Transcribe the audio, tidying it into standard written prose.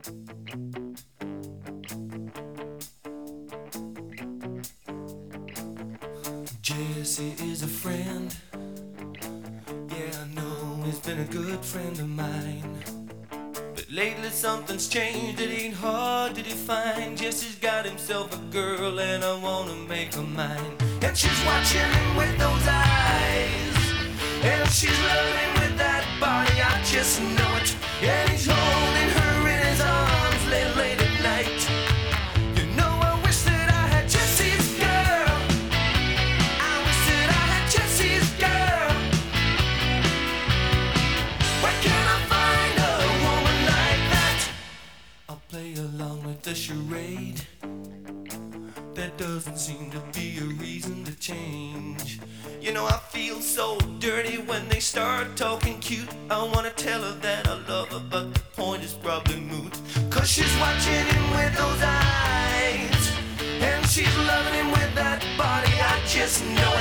Jesse is a friend. Yeah, I know he's been a good friend of mine. But lately something's changed, it ain't hard to define. Jesse's got himself a girl and I wanna make her mine. And she's watching him with those eyes, and she's loving him with that body, I just know it. And he's holding her in his arms late at night. You know I wish that I had Jesse's girl. I wish that I had Jesse's girl. Where can I find a woman like that? I'll play along with the charade. There doesn't seem to be a reason to change. You know I feel so dirty when they start talking cute. I wanna tell her that I love her, but the point is probably moot. Cause she's watching him with those eyes, and she's loving him with that body, I just know